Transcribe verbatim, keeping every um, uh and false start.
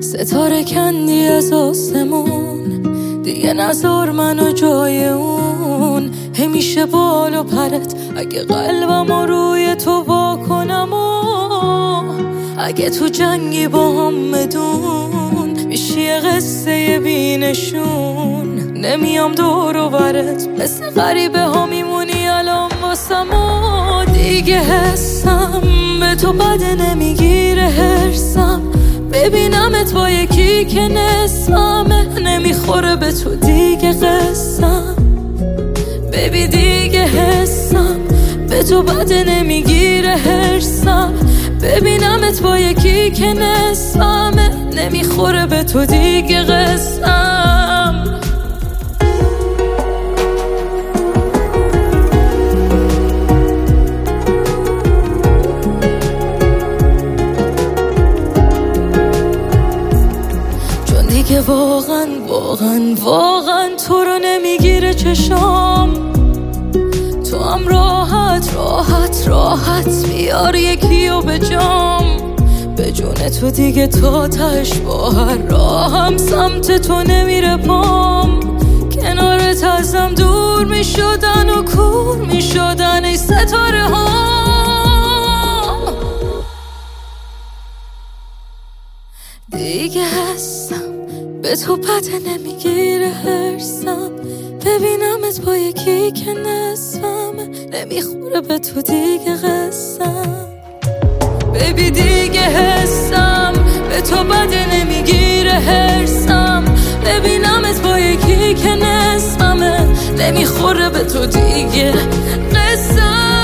ستاره کندی از آسمون، دیگه نذار منو جای اون. همیشه بال و پرت اگه قلبمو روی تو واکنم و اگه تو جنگی با هم بدون میشی یه قصه بینشون. نمیام دور و برت مثل غریبه ها میمونی الان واسم و دیگه حسم به تو بده نمیگیره هرسم. ببینمت با یکی که نسمه نمیخوره به تو دیگه قسم. ببی دیگه حسم به تو بده نمیگیره هرسم. ببینمت با یکی که نسمه نمیخوره به تو دیگه قسم. دیگه واقعا واقعا واقعا تو رو نمیگیره چشام. تو هم راحت راحت راحت بیار یکیو به جام. به جون تو دیگه تا تش با هر راهم سمت تو نمیره پام. کنارت ازم دور میشدن و کور میشدن ای ستاره ها. دیگه هستم به تو بده نمیگیره هرسم. ببینمت با یکی که نسمه نمیخوره به تو دیگه قسم. ببی دیگه حسم به تو بده نمیگیره هرسم. ببینمت با یکی که نسمه نمیخوره به تو دیگه قسم.